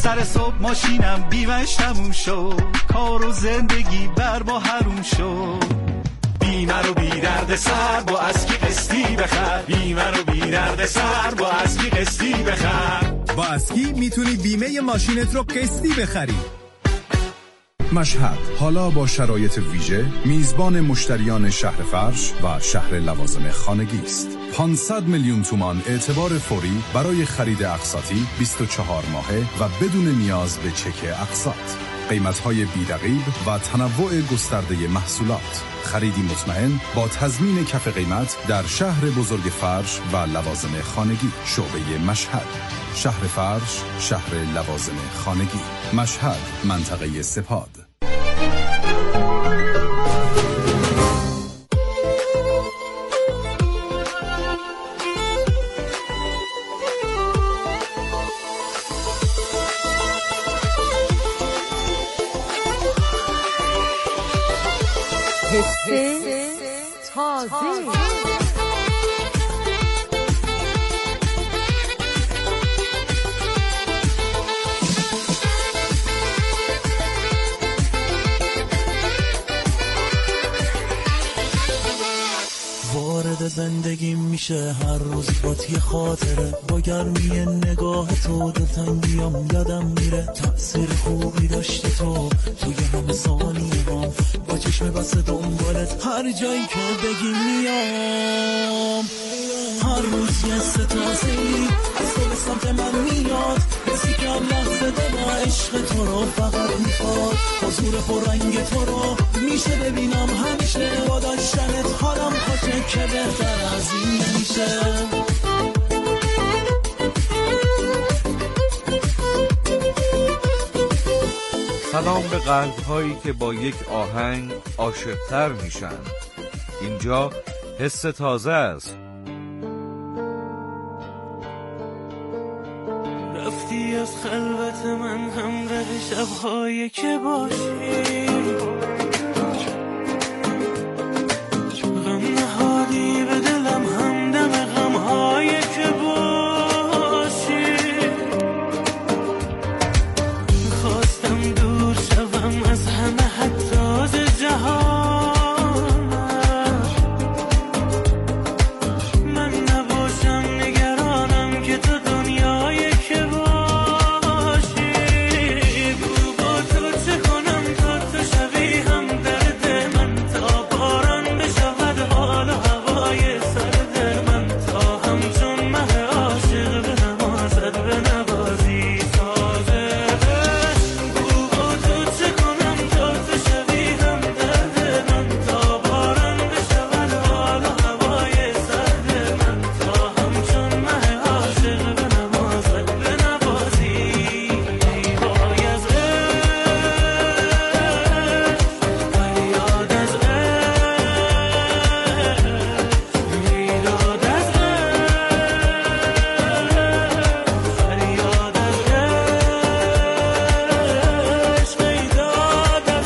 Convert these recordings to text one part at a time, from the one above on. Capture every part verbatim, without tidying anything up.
سر صبح ماشینم بیمش تموم شد، کار و زندگی بر با حروم شد. بیمه رو بی درد سر با اسکی قسطی بخر، بیمه رو بی درد سر با اسکی قسطی بخر. با اسکی میتونی بیمه ماشینت رو قسطی بخری. مشهد حالا با شرایط ویژه میزبان مشتریان شهر فرش و شهر لوازم خانگی است. پانصد میلیون تومان اعتبار فوری برای خرید اقساطی بیست و چهار ماهه و بدون نیاز به چک اقساط. قیمت‌های بی‌رقیب و تنوع گسترده محصولات. خریدی مطمئن با تضمین کف قیمت در شهر بزرگ فرش و لوازم خانگی. شعبه مشهد، شهر فرش، شهر لوازم خانگی. مشهد، منطقه سپاد. حس تازه. وارد زندگی میشه هر روز بات یه خاطره، با گرمی نگاه تو دلتنگیام یادم میره. تأثیر خوبی داشتی تو توی همه ثانیه هم، با چشم بسته دنبالت هر جایی که بگی میام. هر روز یه ستازه‌ای از تو به سمت من میاد، حسی که هم لحظه دل عشق تو رو فقط میخواد. حضور پررنگ تو رو میشه ببینم همیشه، با داشتنت حالم خوشه که بهتر از این نمیشه. سلام به قلب هایی که با یک آهنگ عاشق‌تر میشن. اینجا حس تازه است. رفتی از خلوت من همراه شب‌هایی که باشی، غم نهادی به دلم همدم غم‌هایی که باشی. خواستم دور شوم از همه حتی از جهان، من نباشم نگرانم که تو دنیایی که باشی. گو با تو چه کنم تا تو شوی هم درد من، تا باران بشود حال و هوای سرد من، تا همچون مه عاشق به نمازت به نوازی سازه. گو با تو چه کنم تا تو شوی هم درد من، تا باران بشود حال و هوای سرد من، تا همچون مه عاشق به نمازت به نوازی. وای از عشق، فریاد از عشق، میداد از عشق، فریاد از عشق، میداد از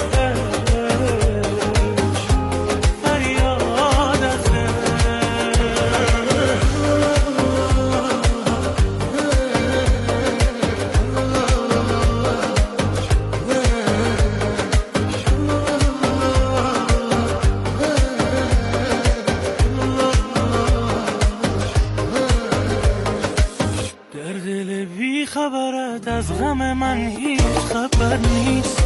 در دل بی خبرت از غم من هیچ خبر نیست.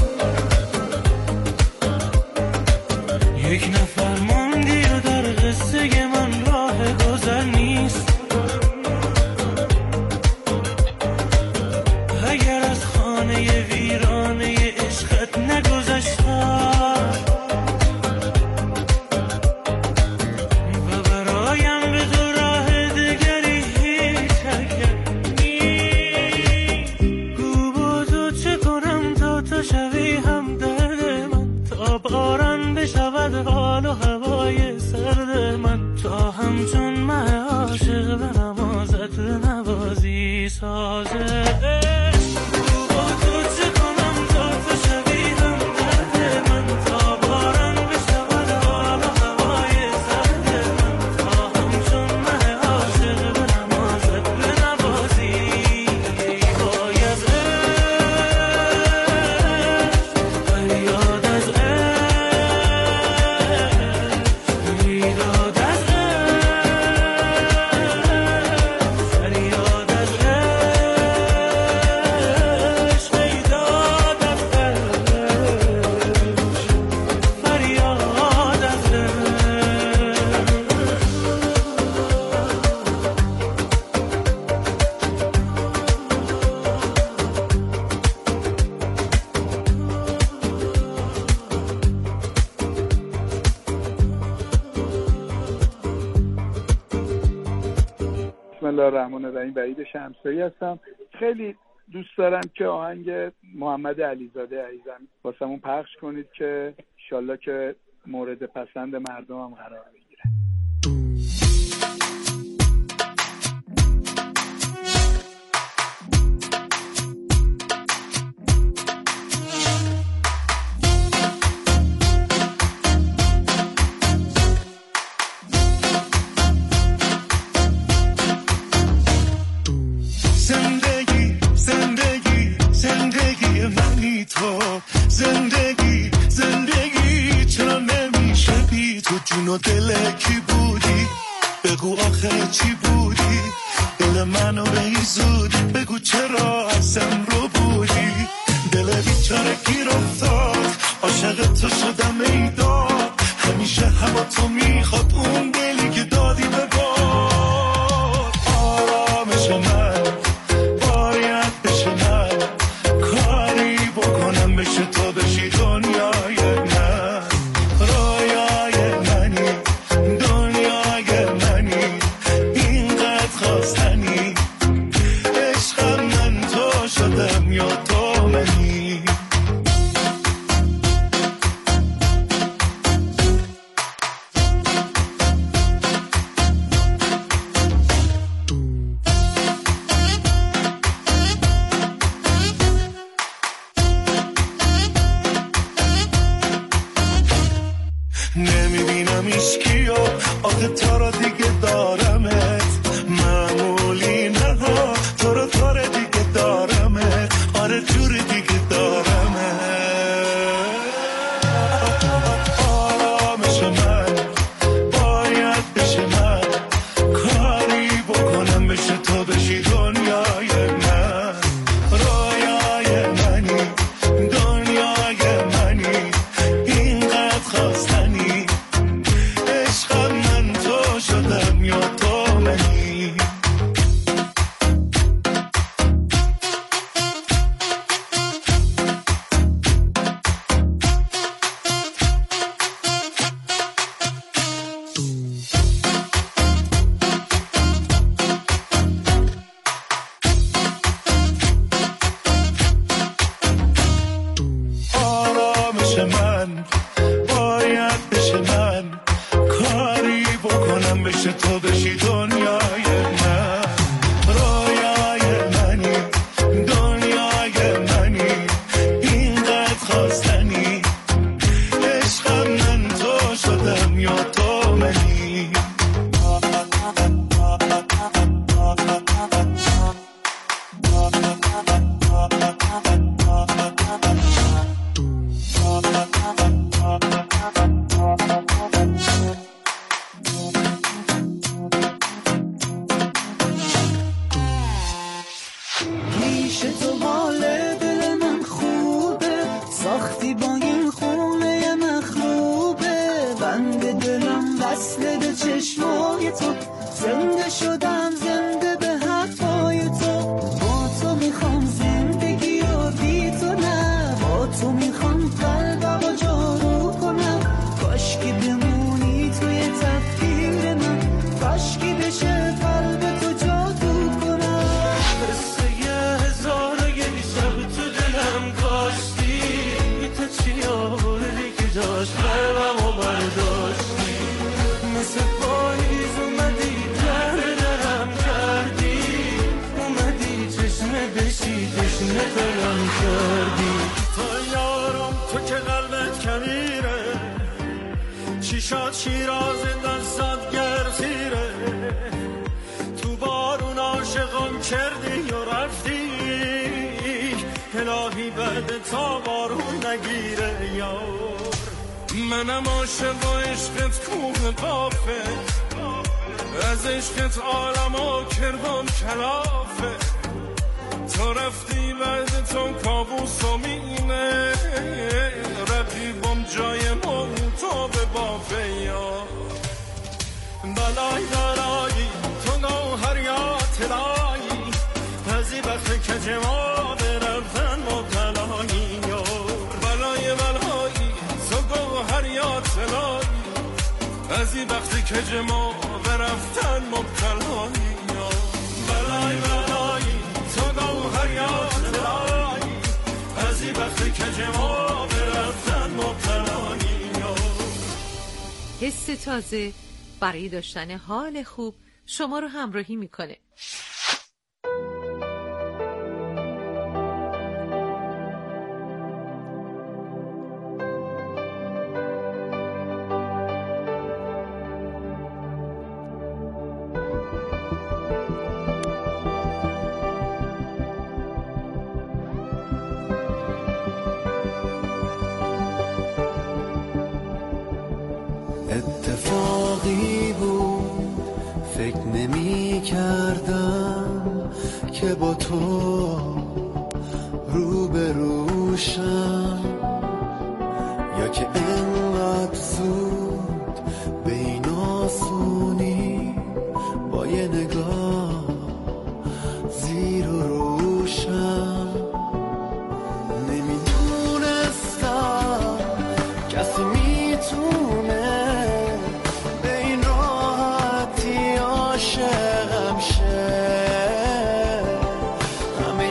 یک نفر موندی و در قصه من راه گذر نیست. اگر از خانه ویرانه عشقت نگذشتم و برایم به تو راه دگری هیچ اگر نیست. گو با تو چه کنم تا تو شوی هم درد من، تا باران بشود حال و هوای سرد من، تا همچون مه عاشق به نمازت به نوازی سازه. گو با تو چه کنم تا تو شوی هم درد من، تا باران بشود حال و هوای سرد من، تا همچون مه عاشق به نمازت به نوازی. وای از عشق، الله الرحمن الرحیم وحید شمسایی هستم. خیلی دوست دارم که آهنگ محمد علیزاده عزیزم واسمون پخش کنید که انشالله که مورد پسند مردم هم قرار بگیره. زندگی زندگی چرا نمیشه بی تو؟ جون و دل کی بودی؟ بگو آخه چی بودی؟ دل منو به این زودی بگو چرا ازم رو بودی؟ دل بیچاره گیر افتاد عاشق تو شدم ای داد، همیشه هوا تو میخواد اون دلی که دادی به باد. آرامش من باید بشه من، کاری بکنم بشه تو بشی دنیای من، رویای منی دنیای منی، اینقدر خواستنی عشقم من تو شدم یا تو منی. نمیبینم ایشکیو آخه تو رو دیگه دارمت، معمولی نه ها تو رو تو رو دیگه دارمت، آره جوری دیگه دارمت. آرامش من باید بشه من، کاری بکنم بشه تو بشی دنیای من، رویای منی دنیای منی، اینقدر خواستنی عشقم من تو شدم یا تو منی. آرامش من باید بشه من، کاری بکنم بشه تو بشی دنیای من، رویای منی دنیای منی، اینقدر خواستنی عشقم من تو شدم یا تو منی. پیش تو حال دل من خوبه، ساختی با این خونه مخروبه، بند دلم وصل به چشمای تو، زنده شدم زنده به حرفای تو، با تو میخوام زندگی رو بی تو نه، با تو میخوام قلبم رو جارو کنم، کاشکی بمونی توی تفکیر من، کاشکی بشه قلب تو جادو کنم. قصه یه هزار و یک شب تو دلم کاشتی، تو چی آوردی که جاش قلبم و برداشتی، مثل پاییز اومدی در درم کردی، اومدی چشمه بشی تشنه دلم کردی. تو یارم تو که قلبت کبیره، چی شد شیراز دستت گرزیره، تو بارون عاشقم کردی و رفتی، الهی بعد تا بارون نگیره یار. منم عاشق و عشقت کوه قافه، از عشقت عالمو کردم کلافه، تو رفتی بعد تو کابوس و مینه، رقیبم جای ما تو به بافه یار. بلای بلایی تو گوهر یا طلایی، بعضی وقت که جواب رفتن مبتلایی یار. بلای بلایی تو گوهر یا طلایی، بعضی وقتی که جواب رفتن مبتلایی یار. برای برایی تو گوهریات برایی از این وقتی که جما برفتن مبتلانی. حس تازه برای داشتن حال خوب شما رو همراهی میکنه. اتفاقی بود فکر نمی کردم که با تو روبروشم، یا که اینقدر زود به این آسونی با یه نگاه زیر و روشم. نمیدونستم کسی میتونه به این راحتی عاشقم شه، همه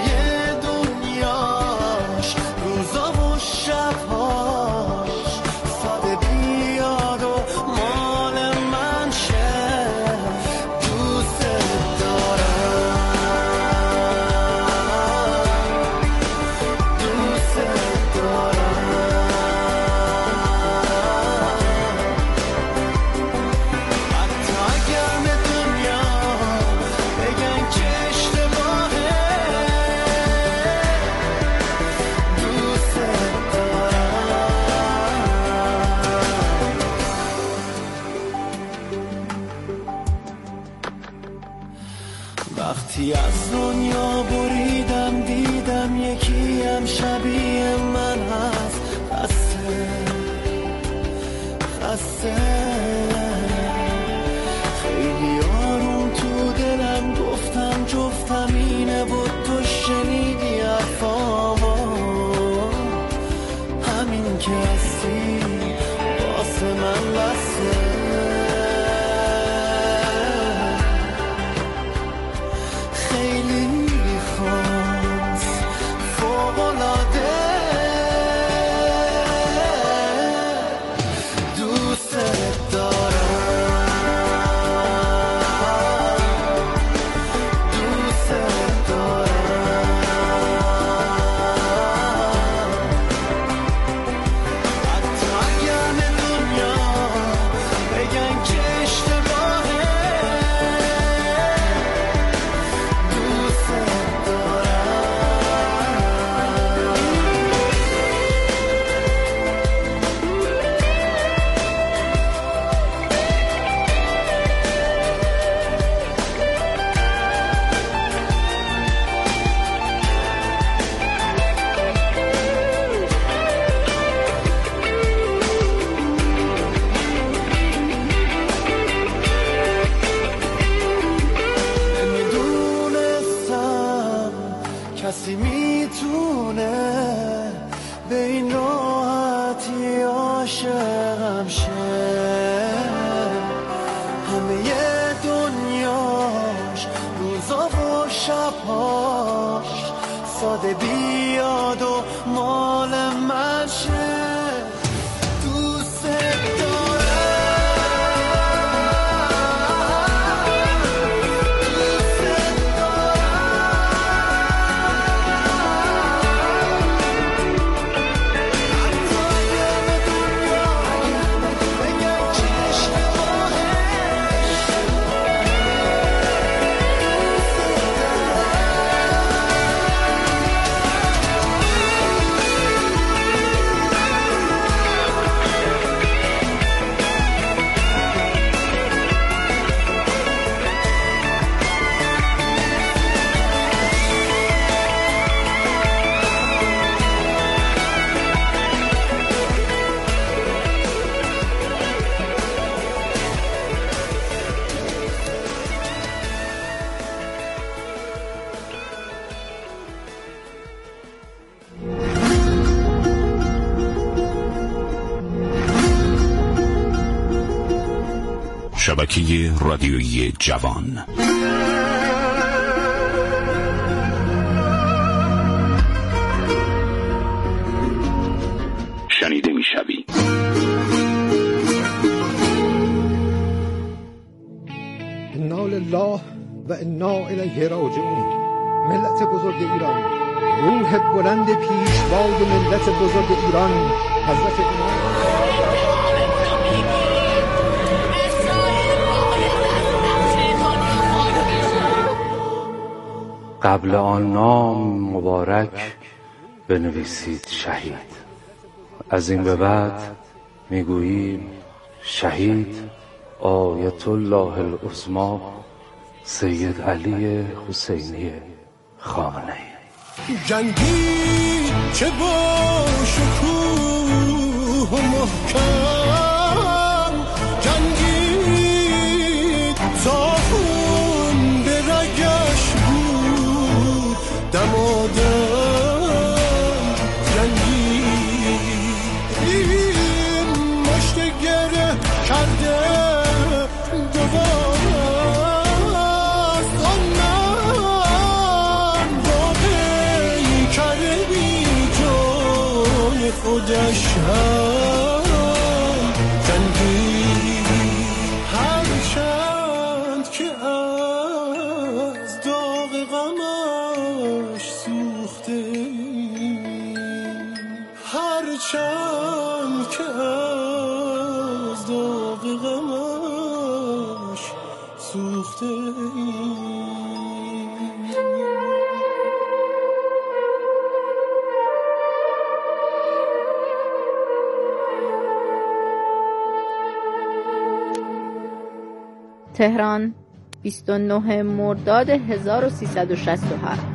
دنیاش روزا و شبهاش ساده بیاد و مال من شه. دوست دارم دوست دارم حتی اگر به دنیا بگن که اشتباهه، دوست دارم. وقتی از دنیا بریدم دیدم یکی هم شبیه من هست، خسته خسته خیلی آروم تو دلم گفتم جفتم اینه و تو شنیدی حرفامو، همین که هستی واسه من بسه. خیلی خاص فوق‌العاده دوست دارم دوست دارم حتی اگر به دنیا بگن که اشتباهه، دوست نمیدونستم کسی میتونه به این راحتی عاشقم شه، همه دنیاش روزا و شبهاش ساده بیاد و مال من شه. دوست دارم دوست شبکه رادیویی جوان. انا الیه راجعون. ملت بزرگ ایران، روح بلند پیشوای ملت بزرگ ایران حضرت امام. قبل آن نام مبارک بنویسید شهید. از این به بعد میگوییم شهید آیت الله العظمی سید علی حسینی خامنه‌ای. جنگی چه با شکوه و محکم، جنگی تا خون به رگش بود دمادم، جنگی این مشت گره کرده دوباره است. آن من واقعی کرده بی جان خودش هم جنگی، هرچند که از داغ غمش سوخته، هرچند که از داغ غمش سوخته. تهران، بیست و نه مرداد هزار و سیصد و شصت و هفت.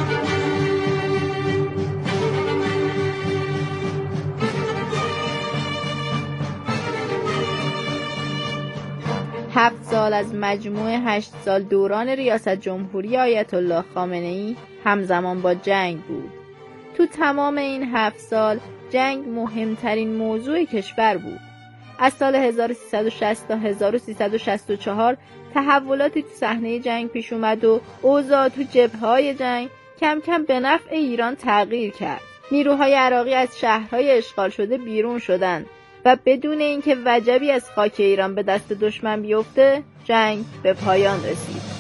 هفت سال از مجموع هشت سال دوران ریاست جمهوری آیت الله خامنه‌ای همزمان با جنگ بود. تو تمام این هفت سال جنگ مهمترین موضوع کشور بود. از سال هزار و سیصد و شصت تا هزار و سیصد و شصت و چهار تحولاتی تو صحنه جنگ پیش اومد و اوضاع تو جبهه‌های جنگ کم کم به نفع ایران تغییر کرد. نیروهای عراقی از شهرهای اشغال شده بیرون شدند و بدون اینکه وجبی از خاک ایران به دست دشمن بیفته جنگ به پایان رسید.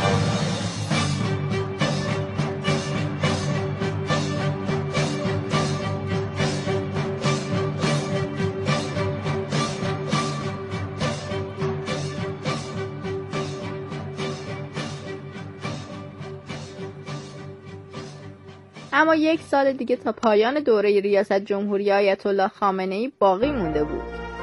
اما یک سال دیگه تا پایان دوره ریاست جمهوری آیت الله خامنه‌ای باقی مونده بود.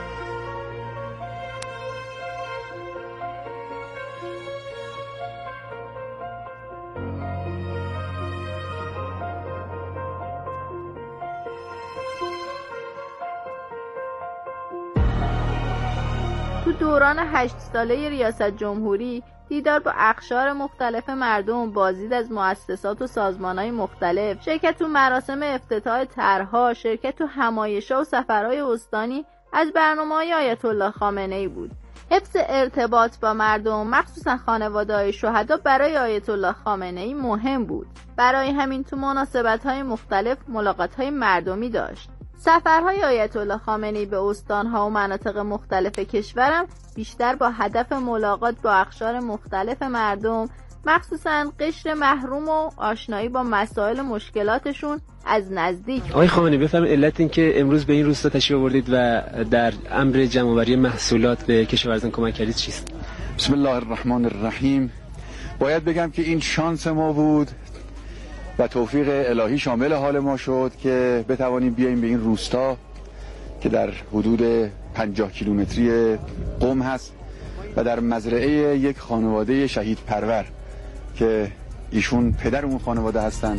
تو دوران هشت ساله ریاست جمهوری دیدار با اقشار مختلف مردم، بازدید از مؤسسات و سازمان‌های مختلف، شرکت تو مراسم افتتاح طرح‌ها، شرکت تو همایش‌ها و سفرهای استانی از برنامه‌های آیت الله خامنه‌ای بود. حفظ ارتباط با مردم، مخصوصا خانواده‌های شهدا، برای آیت الله خامنه‌ای مهم بود. برای همین تو مناسبت‌های مختلف ملاقات‌های مردمی داشت. سفرهای آیت الله خامنه‌ای به استان‌ها و مناطق مختلف کشورم بیشتر با هدف ملاقات با اقشار مختلف مردم، مخصوصاً قشر محروم و آشنایی با مسائل مشکلاتشون از نزدیک. آقای خامنه‌ای بفرمایید علت این که امروز به این روستا تشریف آوردید و در امر جمع‌آوری محصولات به کشاورزان کمک کردید چیست؟ بسم الله الرحمن الرحیم. باید بگم که این شانس ما بود و توفیق الهی شامل حال ما شد که بتوانیم بیاییم به این روستا که در حدود پنجاه کیلومتری قم هست و در مزرعه یک خانواده شهید پرور که ایشون پدر اون خانواده هستند.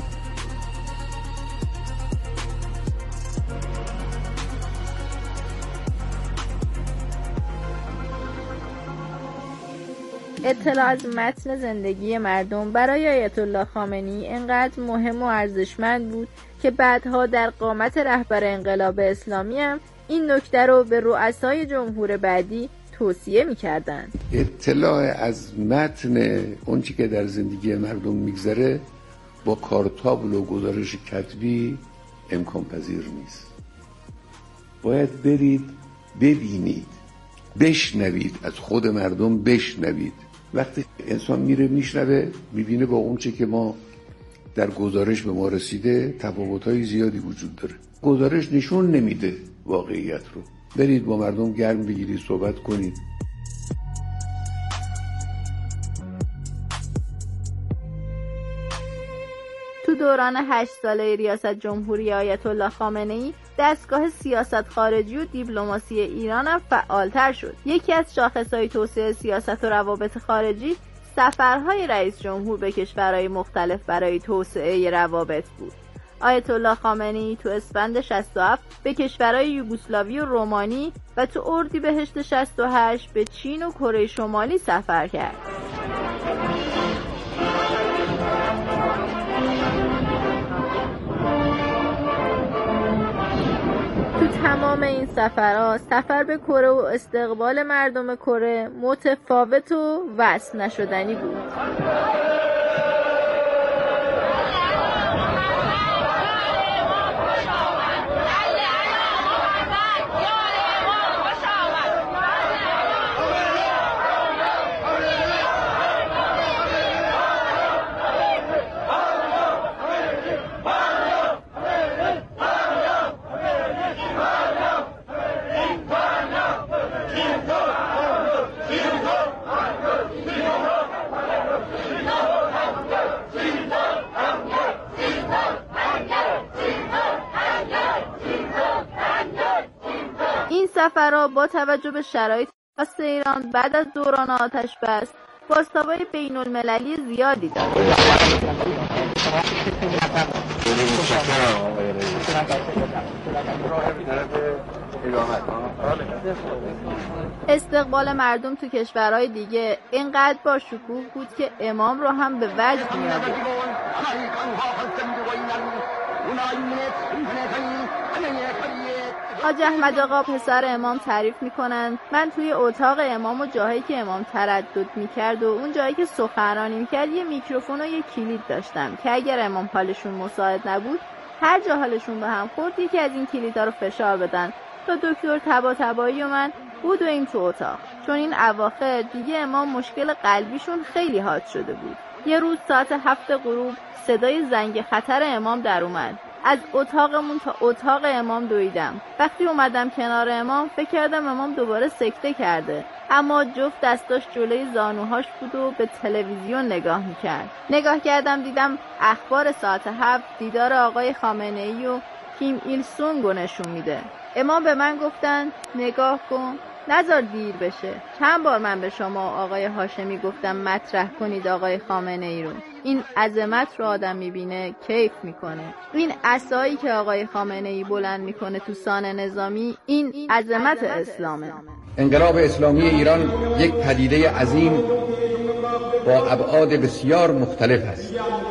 اطلاع از متن زندگی مردم برای آیت الله خامنه‌ای انقدر مهم و ارزشمند بود که بعدها در قامت رهبر انقلاب اسلامی هم این نکته رو به رؤسای جمهور بعدی توصیه می‌کردند. اطلاع از متن اون چی که در زندگی مردم میگذره با کارتابل و گزارش کتبی امکان پذیر نیست. باید برید ببینید، بشنوید، از خود مردم بشنوید وقتی انسان میره میشنوه میبینه با اون چی که ما در گزارش به ما رسیده تفاوت‌های زیادی وجود داره. گزارش نشون نمیده واقعیت رو. برید با مردم گرم بگیرید، صحبت کنید. تو دوران هشت ساله ریاست جمهوری آیت الله خامنه‌ای دستگاه سیاست خارجی و دیپلماسی ایران هم فعالتر شد. یکی از شاخص‌های توسعه سیاست و روابط خارجی سفرهای رئیس جمهور به کشورهای مختلف برای توسعه روابط بود. آیت الله خامنه‌ای تو اسفند شصت و هفت به کشورهای یوگسلاوی و رومانی و تو اردیبهشت شصت و هشت به چین و کره شمالی سفر کرد. تو تمام این سفرها سفر به کره و استقبال مردم کره متفاوت و وصل نشدنی بود. سفرها با توجه به شرایط خاص ایران بعد از دوران آتش بس بازتاب‌های بین المللی زیادی دارد. استقبال مردم تو کشورهای دیگه اینقدر با شکوه بود که امام رو هم به وجد می‌آورد. حاج احمد آقا پسر امام تعریف میکنن من توی اتاق امام و جاهایی که امام تردد میکرد و اون جایی که سخنرانی میکرد یه میکروفون و یه کلید داشتم که اگر امام حالشون مساعد نبود هر جا حالشون به هم خورد یکی از این کلیدها رو فشار بدن تا دکتر طباطبایی و من بود و این تو اتاق. چون این اواخر دیگه امام مشکل قلبیشون خیلی حاد شده بود. یه روز ساعت هفت غروب صدای زنگ خطر امام در اومد. از اتاقمون تا اتاق امام دویدم. وقتی اومدم کنار امام فکر کردم امام دوباره سکته کرده، اما جفت دستاش جلوی زانوهاش بود و به تلویزیون نگاه میکرد. نگاه کردم دیدم اخبار ساعت هفت دیدار آقای خامنه‌ای و کیم ایل سونگ رو نشون میده. امام به من گفتن نگاه کن، نذار دیر بشه. چند بار من به شما آقای هاشمی گفتم مطرح کنید آقای خامنه‌ای رو. این عظمت رو آدم میبینه کیف میکنه. این عصایی که آقای خامنه‌ای بلند میکنه تو سان نظامی این عظمت اسلامه. انقلاب اسلامی ایران یک پدیده عظیم با ابعاد بسیار مختلف است.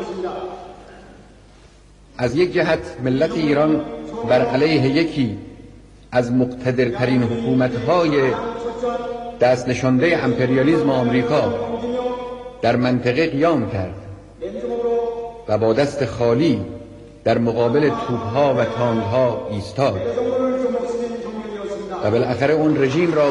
از یک جهت ملت ایران بر علیه یکی از مقتدرترین حکومت‌های دست نشانده امپریالیسم آمریکا در منطقه قیام کرد و با دست خالی در مقابل توپ‌ها و تانک‌ها ایستاد و بالاخره اون رژیم را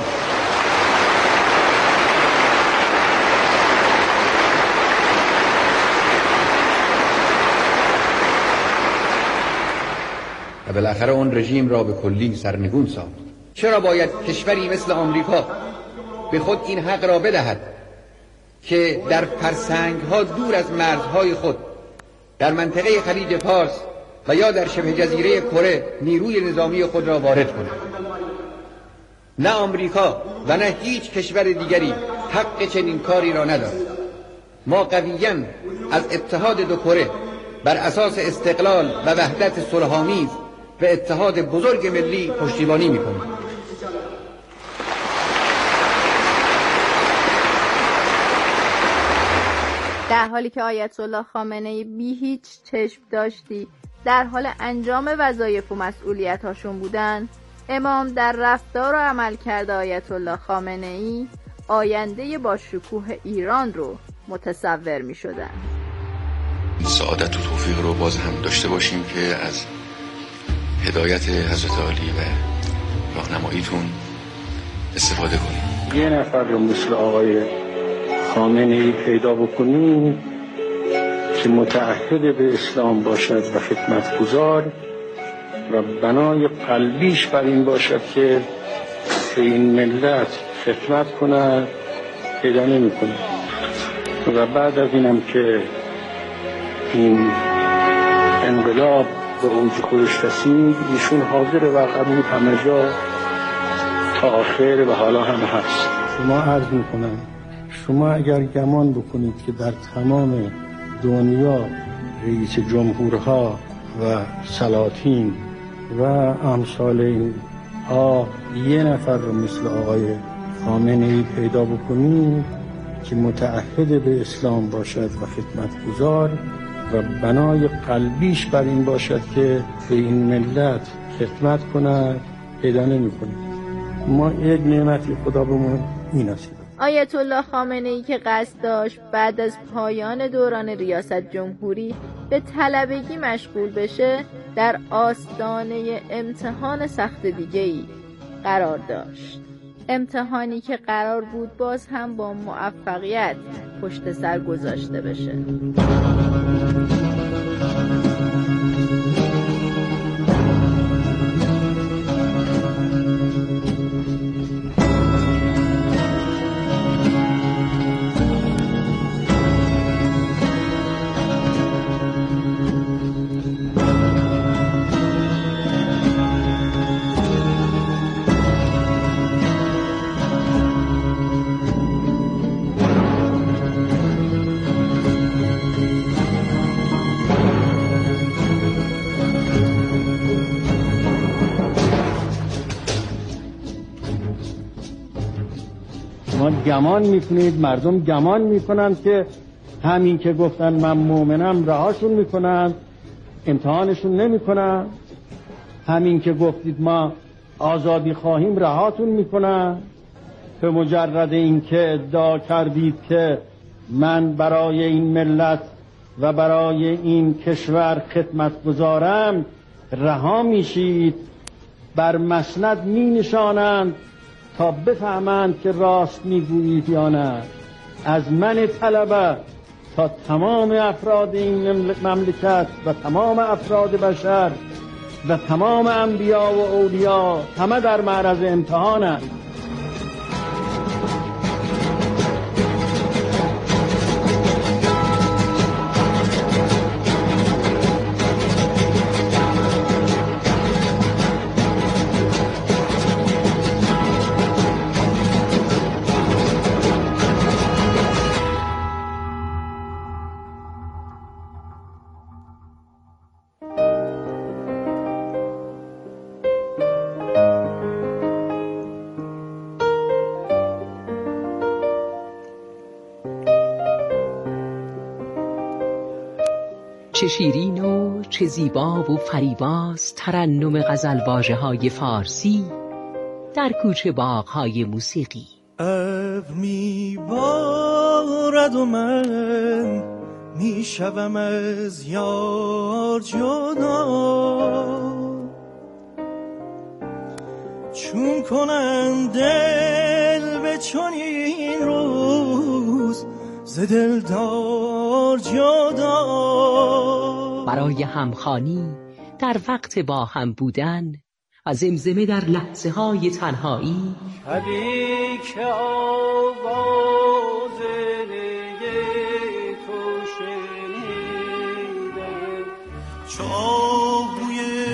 و بالاخره اون رژیم را به کلی سرنگون ساخت. چرا باید کشوری مثل آمریکا به خود این حق را بدهد که در فرسنگ‌ها دور از مرزهای خود در منطقه خلیج فارس و یا در شبه جزیره کره نیروی نظامی خود را وارد کند؟ نه آمریکا و نه هیچ کشور دیگری حق چنین کاری را ندارد. ما قویاً از اتحاد دو کره بر اساس استقلال و وحدت صلح‌آمیز به اتحاد بزرگ ملی پشتیبانی می‌کنیم. در حالی که آیت الله خامنه‌ای بی هیچ چشم داشتی در حال انجام وظایف و مسئولیت‌هاشون بودن، امام در رفتار و عملکرد آیت الله خامنه‌ای آینده با شکوه ایران رو متصور می‌شدن. سعادت و توفیق رو باز هم داشته باشیم که از هدایت حضرت عالی و راهنماییتون استفاده کنیم. یه نفر رو مثل آقای خامنه‌ای پیدا بکنیم که متعهد به اسلام باشد و خدمتگزار و بنای قلبیش بر این باشد که به این ملت خدمت کند، پیدا نمی کند. و بعد از اینم که این انقلاب به اوج خودش رسید، ایشون حاضر و قبول همه جا تا آخر و حالا هم هست. شما عرض میکنم شما اگر گمان بکنید که در تمام دنیا رئیس جمهورها و سلاطین و امثال اینها یه نفر رو مثل آقای خامنه‌ای پیدا بکنید که متعهد به اسلام باشد و خدمتگزار و بنای قلبیش بر این باشد که به این ملت خدمت کند، پیدا نمی کنید. ما یک نعمتی خدا بهمون می‌نصیبه. آیت الله خامنه‌ای که قصد داشت بعد از پایان دوران ریاست جمهوری به طلبگی مشغول بشه، در آستانه امتحان سخت دیگه‌ای قرار داشت. امتحانی که قرار بود باز هم با موفقیت پشت سر گذاشته بشه. گمان میکنید مردم گمان میکنند که همین که گفتن من مؤمنم رهاشون میکنن، امتحانشون نمیکنن. همین که گفتید ما آزادی خواهیم رهاتون میکنن. به مجرد اینکه ادعا کردید که من برای این ملت و برای این کشور خدمت گذارم رها میشید، بر مسند می نشانند تا بفهمند که راست میگویید یا نه. از من طلبه تا تمام افراد این مملکت و تمام افراد بشر و تمام انبیا و اولیا همه در معرض امتحانند. چه شیرین و چه زیبا و فریباست ترنم غزلواژه های فارسی در کوچه باغ‌های موسیقی. ابر میبارد و من میشوم از یار جدا، چون کنم دل به چنین روز ز دلدار جدا. برای همخوانی در وقت با هم بودن و زمزمه در لحظه های تنهایی، شبی که آواز